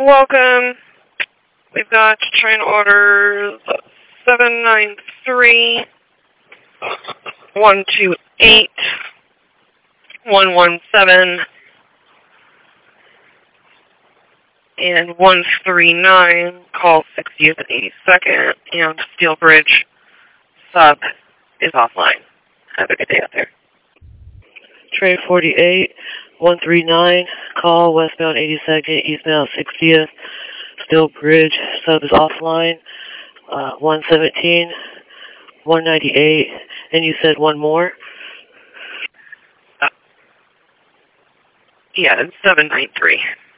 Welcome. We've got train orders 793, 128, 117, and 139. Call 60th and 82nd, and Steel Bridge sub is offline. Have a good day out there. Train 48, 139, call westbound 82nd, eastbound 60th, Steel Bridge, sub is offline, 117, 198, and you said one more? Yeah, it's 793.